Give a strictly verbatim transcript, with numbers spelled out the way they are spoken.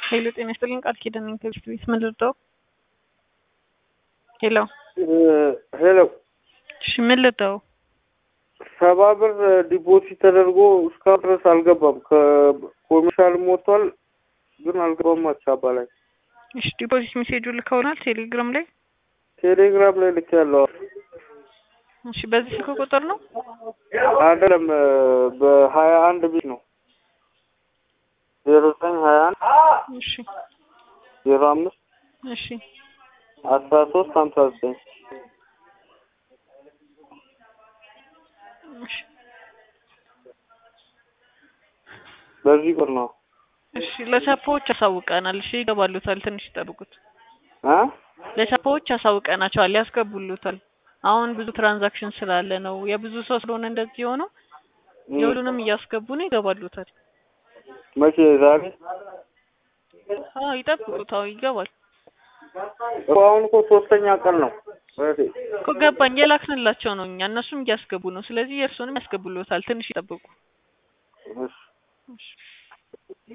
ሄሎ ጤና ይስጥልኝ ቃል ኪዳን ኢንተርቪው ምን ልርዳው? ሄሎ ሄሎ እሺ ምን ልርዳው? ሰባ ብር ዲፖዚት ተደርጎ እስካሁን ድረስ አልገባም። ከኮሜርሻል ሞቷል ግን አልገባም። አቻባ ላይ እሺ ዲፖዚት ሜሴጁ ልከውናል ቴሌግራም ላይ ቴሌግራም ላይ ልኬያለሁ። እሺ በዚህ ስልክ ቁጥር ነው አይደለም በሀያ አንድ ቢት ነው ዜሮ ዘጠኝ ሀያ አንድ እሺ ዜሮ አምስት እሺ አስራ ሶስት ሀምሳ ዘጠኝ እሺ በዚህ ብር ነው። እሺ ለቻፖዎች አሳውቀናል። እሺ ይገባሉታል ትንሽ ይጠብቁት። አ ለቻፖዎች አሳውቀናቸዋል ያስገቡሉታል። አሁን ብዙ ትራንዛክሽን ስላለ ነው የብዙ ሰው ስለሆነ እንደዚህ ሆነው የሁሉንም እያስገቡ ነው ይገባሉታል። መቼ ዛሬ? አዎ ይጠብቁት። አዎ ይገባል። አሁን እኮ ሶስተኛ ቀን ነው እኮ ገባኝ። የላክንላቸው ነው እኛ እነሱም እያስገቡ ነው። ስለዚህ የእርሱንም ያስገቡሉታል። ትንሽ ይጠብቁ። እሺ እሺ